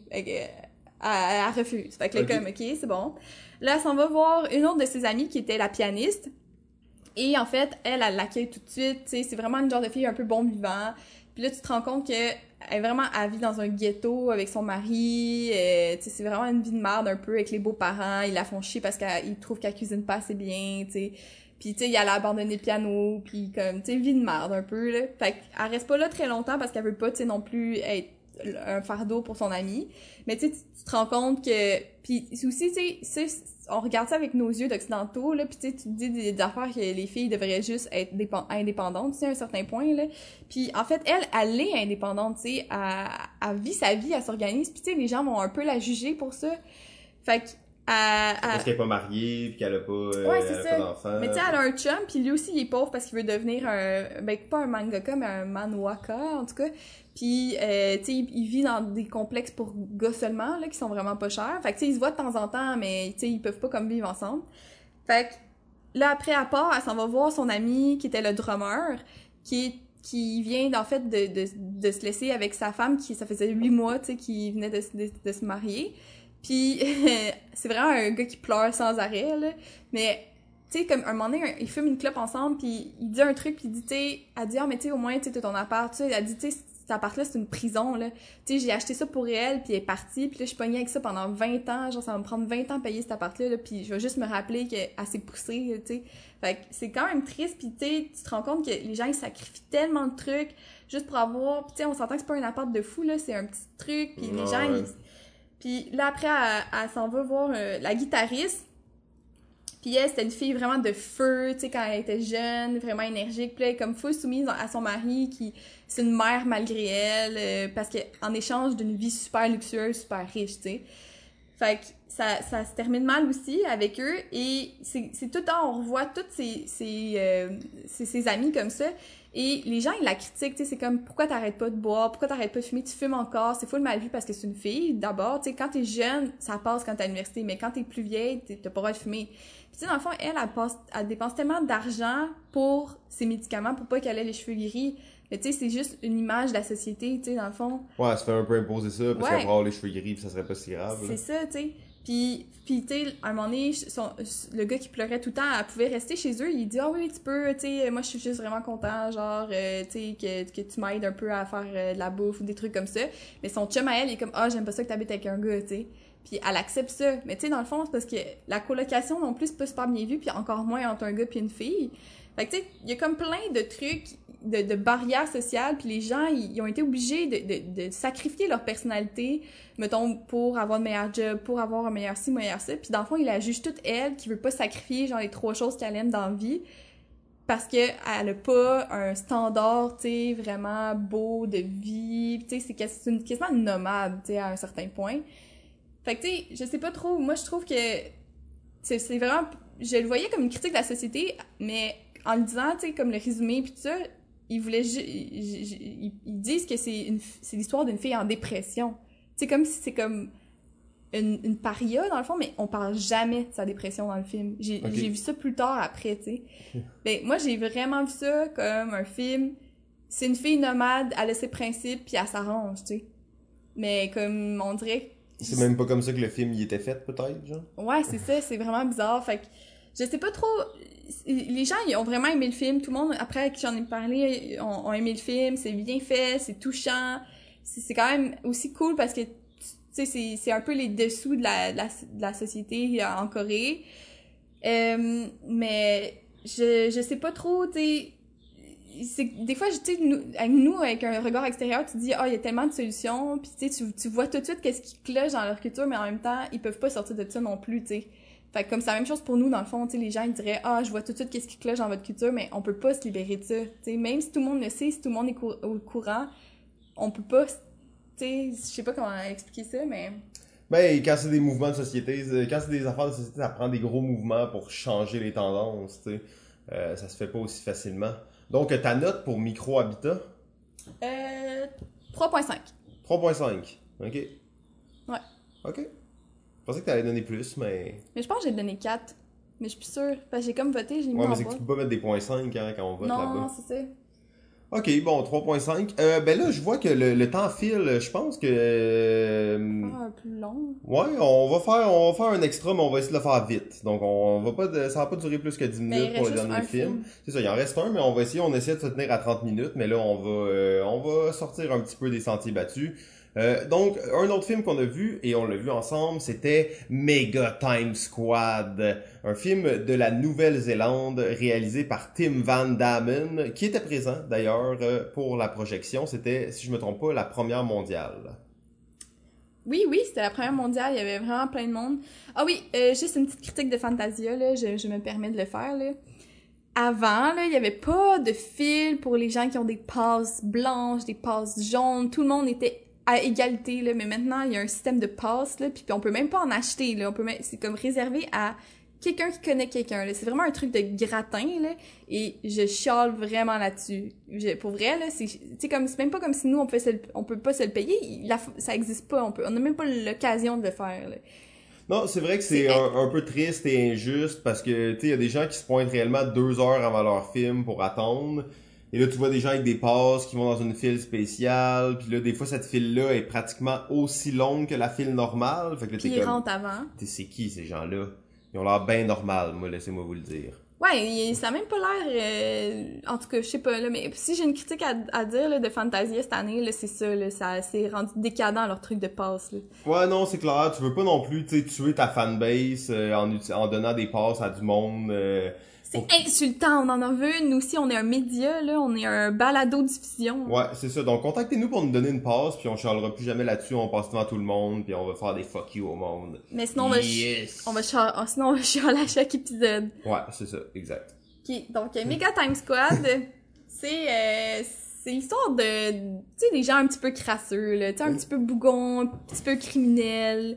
B: Elle refuse. Fait que là, comme « OK, c'est bon. » Là, elle s'en va voir une autre de ses amies qui était la pianiste. Et en fait, elle l'accueille tout de suite, tu sais, c'est vraiment une genre de fille un peu bon vivant. Puis là, tu te rends compte que elle vit dans un ghetto avec son mari, tu sais, c'est vraiment une vie de merde un peu avec les beaux-parents, ils la font chier parce qu'ils trouvent qu'elle cuisine pas assez bien, tu sais. Puis tu sais, elle a abandonné le piano, puis comme, tu sais, vie de merde un peu, là. Fait qu'elle reste pas là très longtemps parce qu'elle veut pas, tu sais, non plus être un fardeau pour son ami. Mais tu sais, tu te rends compte que... Puis aussi, tu sais, on regarde ça avec nos yeux d'occidentaux, là, puis tu sais, tu te dis des affaires que les filles devraient juste être indépendantes, tu sais, à un certain point, là. Puis en fait, elle est indépendante, tu sais, elle vit sa vie, elle s'organise, puis tu sais, les gens vont un peu la juger pour ça. Fait que...
A: Parce qu'elle est pas mariée, puis qu'elle a pas, pas d'enfant.
B: Mais tu sais, elle a un chum, puis lui aussi, il est pauvre parce qu'il veut devenir pas un mangaka, mais un manhwaka, en tout cas. Puis, tu sais, il vit dans des complexes pour gars seulement, là, qui sont vraiment pas chers. Fait que, tu sais, ils se voient de temps en temps, mais, tu sais, ils peuvent pas comme vivre ensemble. Fait que, là, après, à part, elle s'en va voir son ami, qui était le drummer, qui vient, en fait, de se laisser avec sa femme, ça faisait 8 mois, tu sais, qui venait de se marier. Puis, c'est vraiment un gars qui pleure sans arrêt, là. Mais, tu sais, comme un moment donné, ils fument une clope ensemble, puis il dit un truc, puis il dit, tu sais, elle dit, ah, mais tu sais, au moins, tu sais, t'as ton appart, tu sais, elle dit, tu sais, cet appart-là, c'est une prison, là. Tu sais, j'ai acheté ça pour elle, puis elle est partie, puis là, je suis pognée avec ça pendant 20 ans, genre, ça va me prendre 20 ans de payer cet appart-là, là, puis je vais juste me rappeler qu'elle s'est poussée, tu sais. Fait que c'est quand même triste, puis tu sais, tu te rends compte que les gens, ils sacrifient tellement de trucs juste pour avoir, puis tu sais, on s'entend que c'est pas un appart de fou, là, c'est un petit truc, puis les gens, Puis là, après, elle s'en va voir la guitariste. Puis elle, c'était une fille vraiment de feu, tu sais, quand elle était jeune, vraiment énergique. Puis là, elle est comme full soumise à son mari, qui c'est une mère malgré elle, parce qu'en échange d'une vie super luxueuse, super riche, tu sais. Fait que ça se termine mal aussi avec eux. Et c'est tout le temps, on revoit toutes ses amis comme ça. Et les gens, ils la critiquent, tu sais, c'est comme, pourquoi t'arrêtes pas de boire, pourquoi t'arrêtes pas de fumer, tu fumes encore, c'est full mal vu parce que c'est une fille, d'abord, tu sais, quand t'es jeune, ça passe quand t'es à l'université, mais quand t'es plus vieille, t'as pas le droit de fumer. Puis tu sais, dans le fond, elle dépense tellement d'argent pour ses médicaments, pour pas qu'elle ait les cheveux gris, mais tu sais, c'est juste une image de la société, tu sais, dans le fond.
A: Ouais, elle se fait un peu imposer ça, parce qu'elle va avoir les cheveux gris, pis ça serait pas si grave.
B: C'est ça, tu sais. Puis tu sais, à un moment donné, le gars qui pleurait tout le temps, elle pouvait rester chez eux, il dit « Ah oui, tu peux, tu sais, moi je suis juste vraiment content, genre, tu sais, que tu m'aides un peu à faire de la bouffe ou des trucs comme ça. » Mais son chum à elle, il est comme « Ah, j'aime pas ça que t'habites avec un gars, tu sais. » Puis elle accepte ça. Mais tu sais, dans le fond, c'est parce que la colocation non plus, c'est pas super bien vu, puis encore moins entre un gars puis une fille. Fait que tu sais, il y a comme plein de trucs, de barrières sociales, puis les gens, ils ont été obligés de sacrifier leur personnalité, mettons, pour avoir de meilleurs jobs, pour avoir un meilleur ci, meilleur ça. Puis dans le fond, ils la jugent toute elle, qui veut pas sacrifier, genre, les 3 choses qu'elle aime dans la vie, parce que elle a pas un standard, tu sais, vraiment beau de vie. Tu sais, c'est quasiment une nomade, tu sais, à un certain point. Fait que, tu sais, je sais pas trop, moi, je trouve que c'est vraiment... je le voyais comme une critique de la société, mais en le disant, tu sais, comme le résumé puis tout ça, ils voulaient ils disent que c'est l'histoire d'une fille en dépression. Tu sais, comme si c'est comme une paria, dans le fond, mais on parle jamais de sa dépression dans le film. J'ai vu ça plus tard, après, tu sais. Ben, moi, j'ai vraiment vu ça comme un film... C'est une fille nomade, elle a ses principes, puis elle s'arrange, tu sais. Mais comme, on dirait...
A: C'est même pas comme ça que le film y était fait, peut-être, genre?
B: Ouais, c'est ça, c'est vraiment bizarre. Fait que, je sais pas trop... Les gens, ils ont vraiment aimé le film. Tout le monde, après que j'en ai parlé, ont aimé le film. C'est bien fait, c'est touchant. C'est quand même aussi cool parce que tu sais, c'est un peu les dessous de la société en Corée. Mais je sais pas trop, tu sais, des fois, tu sais, avec un regard extérieur, tu te dis, il y a tellement de solutions, puis tu sais, tu vois tout de suite qu'est-ce qui cloche dans leur culture, mais en même temps, ils peuvent pas sortir de ça non plus, tu sais. Fait que comme c'est la même chose pour nous, dans le fond, tu sais, les gens, ils diraient, je vois tout de suite qu'est-ce qui cloche dans votre culture, mais on peut pas se libérer de ça, tu sais. Même si tout le monde le sait, si tout le monde est au courant, on peut pas, tu sais, je sais pas comment expliquer ça, mais...
A: Ben, quand c'est des mouvements de société, quand c'est des affaires de société, ça prend des gros mouvements pour changer les tendances, tu sais. Ça se fait pas aussi facilement. Donc, ta note pour Micro Habitat?
B: 3.5.
A: 3.5. OK.
B: Ouais.
A: OK. Je pensais que t'allais donner plus, mais...
B: Mais je pense que j'ai donné 4. Mais je suis plus sûre. Parce que j'ai comme voté, j'ai mis
A: Ouais,
B: en
A: mais c'est que
B: bas.
A: tu peux pas mettre des points 5 quand on vote là-bas.
B: Non, c'est ça.
A: OK, bon, 3.5. Ben là, je vois que le temps file. Je pense que...
B: Un plus long.
A: Ouais, on va faire un extra, mais on va essayer de le faire vite. Donc, on va pas ça va pas durer plus que 10 minutes pour le dernier film. C'est ça, il en reste un, mais on essaie de se tenir à 30 minutes, mais là, on va sortir un petit peu des sentiers battus. Donc, un autre film qu'on a vu, et on l'a vu ensemble, c'était Mega Time Squad, un film de la Nouvelle-Zélande réalisé par Tim Van Damme, qui était présent d'ailleurs pour la projection. C'était, si je me trompe pas, la première mondiale.
B: Oui, c'était la première mondiale, il y avait vraiment plein de monde. Ah oui, juste une petite critique de Fantasia, là, je me permets de le faire, là. Avant, là, il y avait pas de fil pour les gens qui ont des passes blanches, des passes jaunes, tout le monde était à égalité, là, mais maintenant, il y a un système de passes, là, puis on peut même pas en acheter, là, c'est comme réservé à quelqu'un qui connaît quelqu'un, là. C'est vraiment un truc de gratin, là, et je chiale vraiment là-dessus. Pour vrai, là, c'est même pas comme si nous, on peut pas se le payer, ça existe pas, on a même pas l'occasion de le faire, là.
A: Non, c'est vrai que c'est un peu triste et injuste parce que, tu sais, il y a des gens qui se pointent réellement 2 heures avant leur film pour attendre. Et là, tu vois des gens avec des passes qui vont dans une file spéciale. Puis là, des fois, cette file-là est pratiquement aussi longue que la file normale. Fait que là,
B: puis ils rentrent avant.
A: C'est qui, ces gens-là? Ils ont l'air bien normal, moi, laissez-moi vous le dire.
B: Ouais, ça a même pas l'air... en tout cas, je sais pas, là, mais si j'ai une critique à dire là, de Fantasia cette année, là, c'est ça, là, ça s'est rendu décadent leur truc de passe, là.
A: Ouais, non, c'est clair, tu veux pas non plus, tu sais, tuer ta fanbase en donnant des passes à du monde...
B: C'est insultant, on en veut une. Nous aussi, on est un média, là, on est un balado-diffusion.
A: Ouais, c'est ça. Donc, contactez-nous pour nous donner une passe, puis on chialera plus jamais là-dessus, on passe devant tout le monde, puis on va faire des fuck you au monde.
B: Mais sinon, on va chialer à chaque épisode.
A: Ouais, c'est ça, exact.
B: Ok, donc, Mega Time Squad, c'est l'histoire de, tu sais, des gens un petit peu crasseux, là, tu sais, un petit peu bougons, un petit peu criminels,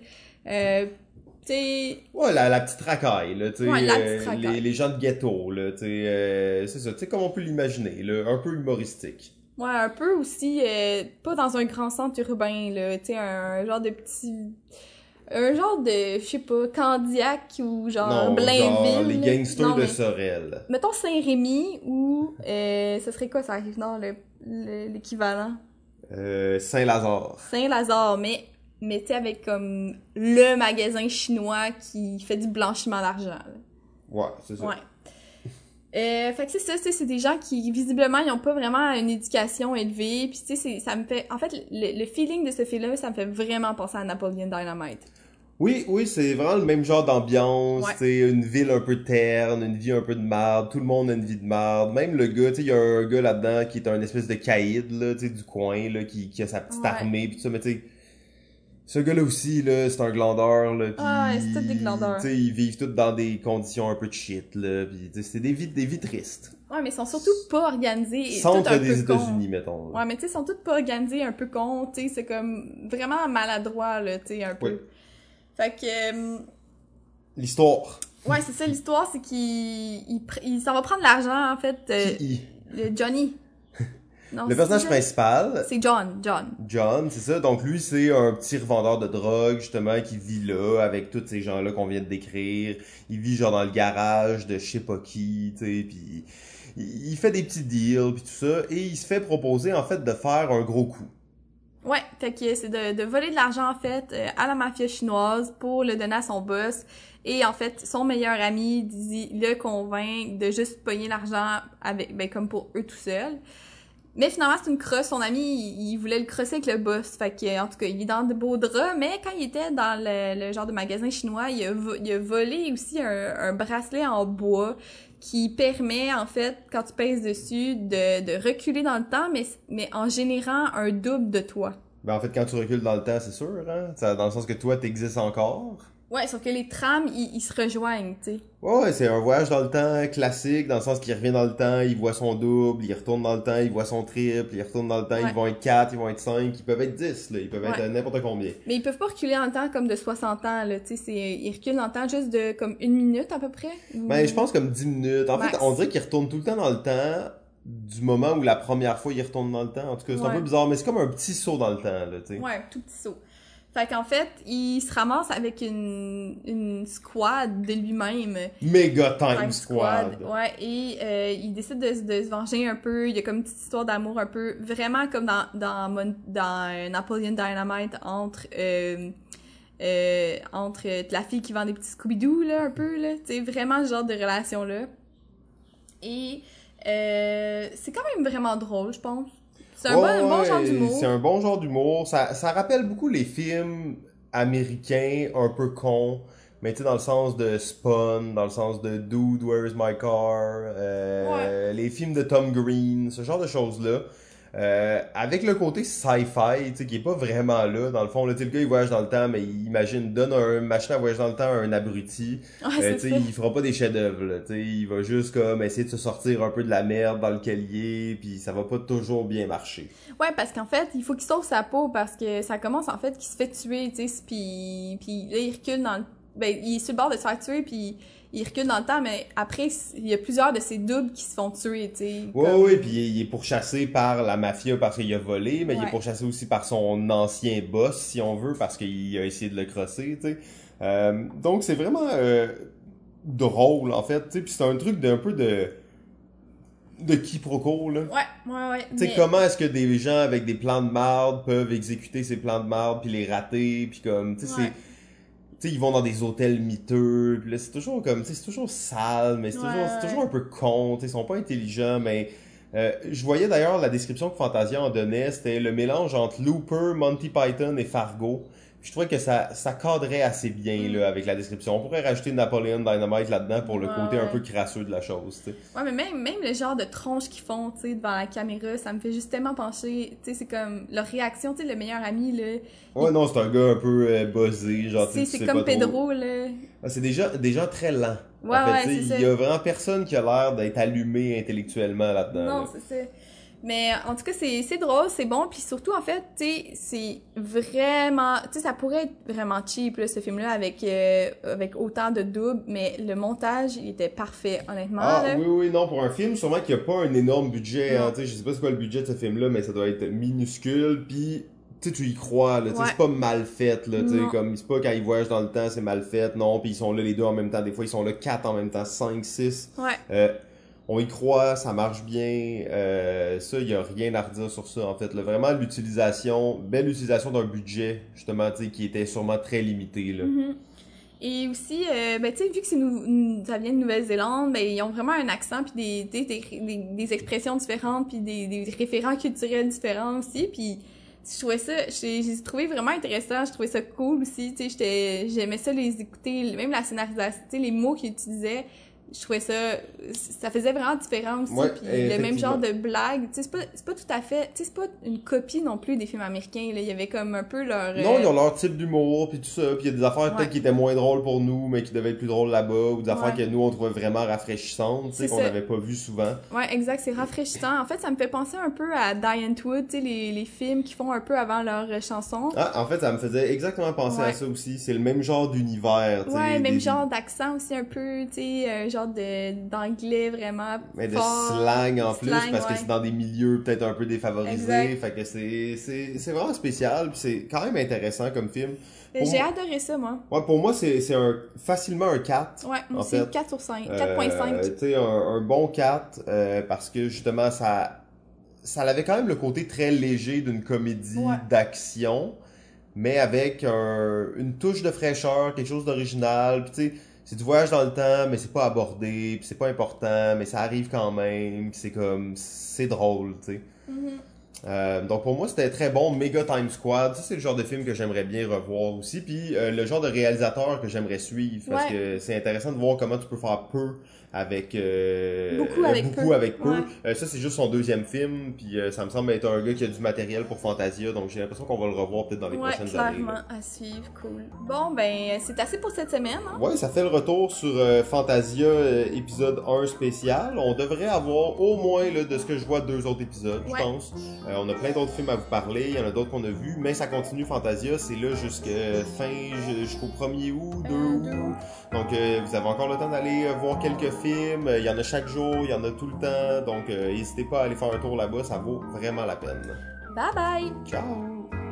B: t'sais...
A: Ouais, la petite racaille, là, tu sais,
B: ouais, la petite racaille.
A: Les gens de ghetto, là, tu sais, c'est ça, tu sais, comme on peut l'imaginer, là, un peu humoristique.
B: Ouais, un peu aussi, pas dans un grand centre urbain, là, tu sais, un genre de, je sais pas, Candiac ou genre Blainville.
A: Genre les gangsters de Sorel.
B: Mettons Saint-Rémy ou, ce serait quoi, ça arrive dans l'équivalent?
A: Saint-Lazare.
B: Saint-Lazare, mais tu sais, avec comme le magasin chinois qui fait du blanchiment d'argent. Là.
A: Ouais, c'est ça.
B: Ouais. Fait que c'est ça, c'est des gens qui, visiblement, ils ont pas vraiment une éducation élevée. Puis tu sais, ça me fait... En fait, le feeling de ce film-là, ça me fait vraiment penser à Napoleon Dynamite.
A: Oui, c'est vraiment le même genre d'ambiance,
B: ouais.
A: Tu sais, une ville un peu terne, une vie un peu de marde, tout le monde a une vie de marde. Même le gars, tu sais, il y a un gars là-dedans qui est un espèce de caïd, là, tu sais, du coin, là, qui a sa petite armée, pis tout ça, mais tu sais... Ce gars-là aussi, là, c'est un glandeur, là, pis...
B: c'est tous des glandeurs.
A: Tu sais, ils vivent tous dans des conditions un peu de shit, là, pis c'est des vies tristes.
B: Ouais, mais ils sont surtout pas organisés.
A: Centre des États-Unis, mettons.
B: Là. Ouais, mais tu sais, ils sont tous pas organisés, un peu cons, tu sais, c'est comme vraiment maladroit, là, tu sais, un peu.
A: Oui.
B: Fait que...
A: L'histoire.
B: Ouais, c'est ça l'histoire, c'est il s'en va prendre l'argent, en fait, le Johnny. Non,
A: Le personnage principal,
B: c'est John.
A: John, c'est ça. Donc lui, c'est un petit revendeur de drogue, justement, qui vit là, avec tous ces gens-là qu'on vient de décrire. Il vit genre dans le garage de je sais pas qui, tu sais, puis il fait des petits deals, puis tout ça, et il se fait proposer, en fait, de faire un gros coup.
B: Ouais, fait que c'est de voler de l'argent, en fait, à la mafia chinoise pour le donner à son boss. Et en fait, son meilleur ami le convainc de juste pogner l'argent avec, ben, comme pour eux tout seuls. Mais finalement, c'est une crosse. Son ami, il voulait le crosser avec le boss. Fait que, en tout cas, il est dans de beaux draps. Mais quand il était dans le genre de magasin chinois, il a volé aussi un bracelet en bois qui permet, en fait, quand tu pèses dessus, de reculer dans le temps, mais en générant un double de toi.
A: Ben, en fait, quand tu recules dans le temps, c'est sûr, hein? Dans le sens que toi, t'existes encore.
B: Ouais, sauf que les trames, ils se rejoignent, tu sais.
A: Ouais, c'est un voyage dans le temps classique, dans le sens qu'il revient dans le temps, il voit son double, il retourne dans le temps, il voit son triple, il retourne dans le temps,
B: Ouais.
A: ils vont être 4, ils vont être 5, ils peuvent être 10, là, ils peuvent être n'importe combien.
B: Mais ils peuvent pas reculer dans le temps comme de 60 ans, là, tu sais, ils reculent dans le temps juste de comme 1 minute à peu près.
A: Ben, je pense comme 10 minutes. En fait, on dirait qu'il retourne tout le temps dans le temps du moment où la première fois il retourne dans le temps. En tout cas, c'est un peu bizarre, mais c'est comme un petit saut dans le temps, là, tu sais.
B: Ouais, un tout petit saut. Fait qu'en fait, il se ramasse avec une squad de lui-même.
A: Méga Time Squad.
B: Ouais, et il décide de se venger un peu. Il y a comme une petite histoire d'amour un peu, vraiment comme dans Napoleon Dynamite entre la fille qui vend des petits Scooby-Doo, là, un peu, là. Tu sais, vraiment ce genre de relation-là. Et c'est quand même vraiment drôle, je pense. C'est un bon genre d'humour.
A: C'est un bon genre d'humour. Ça rappelle beaucoup les films américains un peu cons, mais tu sais, dans le sens de Spawn, dans le sens de Dude, Where's My Car, les films de Tom Green, ce genre de choses-là. Avec le côté sci-fi, tu sais, qui est pas vraiment là. Dans le fond, là, tu sais, le gars, il voyage dans le temps, mais donne un machin à voyager dans le temps à un abruti. Tu sais, il fera pas des chefs-d'œuvre, là. Tu sais, il va juste, comme, essayer de se sortir un peu de la merde dans lequel il est, puis ça va pas toujours bien marcher.
B: Ouais, parce qu'en fait, il faut qu'il sauve sa peau, parce que ça commence, en fait, qu'il se fait tuer, tu sais, puis là, il recule ben, il est sur le bord de se faire tuer, puis il recule dans le temps, mais après, il y a plusieurs de ses doubles qui se font tuer, tu sais.
A: Oui, puis il est pourchassé par la mafia parce qu'il a volé, mais il est pourchassé aussi par son ancien boss, si on veut, parce qu'il a essayé de le crosser, tu sais. Donc, c'est vraiment drôle, en fait, tu sais, puis c'est un truc d'un peu de quiproquo, là.
B: Ouais.
A: Tu sais, comment est-ce que des gens avec des plans de marde peuvent exécuter ces plans de marde puis les rater, puis comme, tu sais, c'est... Tu sais, ils vont dans des hôtels miteux, pis là, c'est toujours comme, tu sais, c'est toujours sale, mais c'est toujours un peu con, tu sais, ils sont pas intelligents, mais je voyais d'ailleurs la description que Fantasia en donnait, c'était le mélange entre Looper, Monty Python et Fargo. Puis je trouvais que ça cadrait assez bien, là, avec la description. On pourrait rajouter Napoleon Dynamite là-dedans pour le côté un peu crasseux de la chose, tu sais.
B: Ouais, mais même le genre de tronche qu'ils font, tu sais, devant la caméra, ça me fait justement pencher, tu sais, c'est comme leur réaction, tu sais, le meilleur ami, là.
A: Ouais, non, c'est un gars un peu buzzé, genre, tu sais,
B: c'est comme Pedro, là.
A: Ah, c'est des gens très lents.
B: Ouais,
A: en fait,
B: c'est ça.
A: Il y a vraiment personne qui a l'air d'être allumé intellectuellement là-dedans.
B: Non,
A: là.
B: c'est ça. Mais en tout cas, c'est drôle, c'est bon, puis surtout, en fait, tu sais, c'est vraiment... Tu sais, ça pourrait être vraiment cheap, là, ce film-là, avec autant de doubles, mais le montage, il était parfait, honnêtement.
A: Ah,
B: là.
A: oui, non, pour un film, sûrement qu'il n'y a pas un énorme budget, hein, tu sais, je sais pas c'est quoi le budget de ce film-là, mais ça doit être minuscule, puis... Tu sais, tu y crois, là, tu sais, c'est pas mal fait, là, tu sais, comme, c'est pas quand ils voyagent dans le temps, c'est mal fait, non, puis ils sont là les deux en même temps, des fois ils sont là 4 en même temps, 5, 6. On y croit, ça marche bien, ça, il y a rien à redire sur ça, en fait, là, vraiment belle utilisation d'un budget, justement, tu sais, qui était sûrement très limité, là.
B: Et aussi, ben, tu sais, vu que ça vient de Nouvelle-Zélande, ben, ils ont vraiment un accent, puis des expressions différentes, puis des référents culturels différents aussi, puis je trouvais ça, j'ai trouvé vraiment intéressant, je trouvais ça cool aussi, tu sais, j'aimais ça les écouter, même la scénarisation, tu sais, les mots qu'ils utilisaient, je trouvais ça faisait vraiment différent aussi,
A: Ouais,
B: puis le même genre de blague, tu sais, c'est pas tout à fait, tu sais, c'est pas une copie non plus des films américains, là, il y avait comme un peu leur...
A: Non, ils ont leur type d'humour, puis tout ça, puis il y a des affaires
B: Ouais.
A: peut-être qui étaient moins drôles pour nous, mais qui devaient être plus drôles là-bas, ou des affaires
B: Ouais.
A: que nous, on trouvait vraiment rafraîchissantes, tu sais,
B: C'est
A: qu'on
B: ça.
A: n'avait pas vu souvent.
B: Ouais, exact, c'est rafraîchissant. En fait, ça me fait penser un peu à Diane Wood, tu sais, les films qu'ils font un peu avant leur chanson.
A: Ah, en fait, ça me faisait exactement penser
B: Ouais.
A: à ça aussi. C'est le même genre d'univers, tu sais.
B: Ouais, même
A: des-
B: genre d'accent aussi un peu, tu sais, genre d'anglais vraiment
A: Mais de
B: fort.
A: slang en plus,
B: Slang,
A: parce que
B: ouais.
A: c'est dans des milieux peut-être un peu défavorisés.
B: Exact.
A: Fait que c'est vraiment spécial, puis c'est quand même intéressant comme film. Pour
B: J'ai
A: moi-
B: adoré ça, moi.
A: Ouais, pour moi, c'est facilement un 4.
B: Ouais, moi
A: En
B: aussi,
A: fait.
B: 4 sur 5, 4.5.
A: Tu sais, un bon 4, parce que justement, ça avait quand même le côté très léger d'une comédie
B: Ouais.
A: d'action, mais avec une touche de fraîcheur, quelque chose d'original. Puis tu sais, c'est du voyage dans le temps, mais c'est pas abordé, puis c'est pas important, mais ça arrive quand même, puis c'est drôle, tu sais.
B: Mhm.
A: Donc pour moi c'était très bon. Mega Time Squad, ça c'est le genre de film que j'aimerais bien revoir aussi, puis le genre de réalisateur que j'aimerais suivre, parce
B: Ouais.
A: que c'est intéressant de voir comment tu peux faire peu avec
B: Beaucoup avec peu. Ouais.
A: Ça c'est juste son deuxième film, puis ça me semble être un gars qui a du matériel pour Fantasia, donc j'ai l'impression qu'on va le revoir peut-être dans les
B: Ouais,
A: prochaines années.
B: clairement,
A: Là.
B: à suivre, cool. Bon, ben, c'est assez pour cette semaine, hein?
A: Ouais, ça fait le retour sur Fantasia épisode 1 spécial. On devrait avoir au moins, là, de ce que je vois, 2 autres épisodes,
B: Ouais.
A: je pense. On a plein d'autres films à vous parler, il y en a d'autres qu'on a vus, mais ça continue Fantasia, c'est là jusqu'au 1er août, 2 août.
B: 2 août.
A: Donc vous avez encore le temps d'aller voir quelques films, il y en a chaque jour, il y en a tout le temps, donc n'hésitez pas à aller faire un tour là-bas, ça vaut vraiment la peine.
B: Bye bye!
A: Ciao!